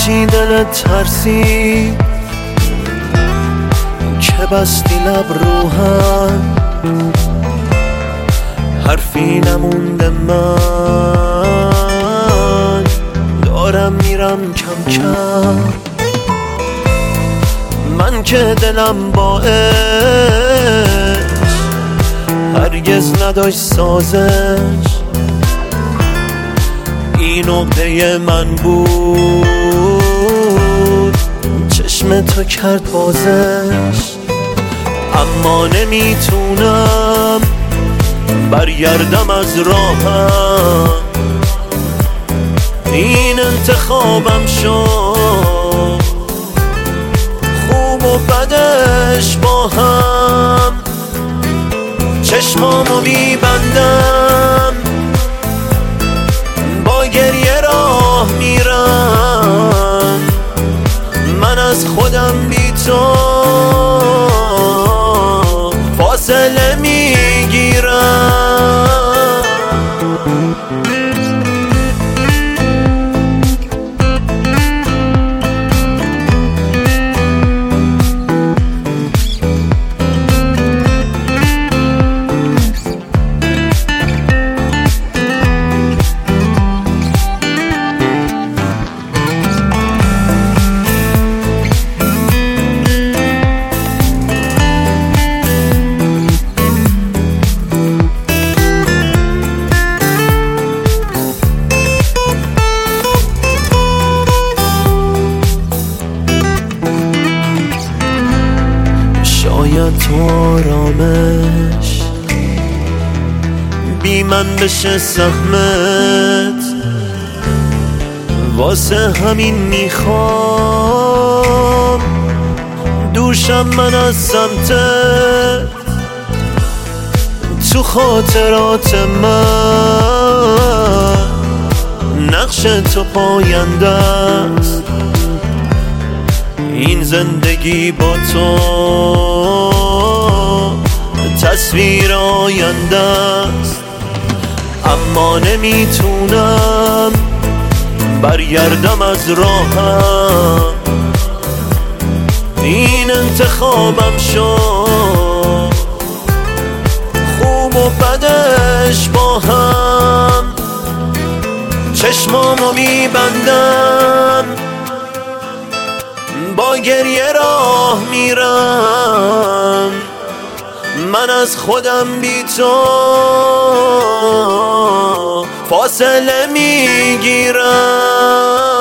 چی دلت ترسید که بستی لب رو هم، حرفی نمونده من دارم میرم کم کم. من که دلم با عشق هرگز نداشت سازش، این عقده من بود چشم تو کرد بازش. اما نمیتونم برگردم از راهم، این انتخابم شد خوب و بدش با هم. چشمامو میبندم با گریه راه میرم، من از خودم بی تو فاصله میگیرم. شاید تو آرامش بی من بشه سهمت، واسه همین میخوام دوشم من از سمتت. تو خاطرات من نقش تو پاینده است، این زندگی با تو تصویر آینده است. اما نمیتونم برگردم از راهم، این انتخابم شد خوب و بدش با هم. چشمامو میبندم با گریه راه میرم، من از خودم بی تو فاصله میگیرم.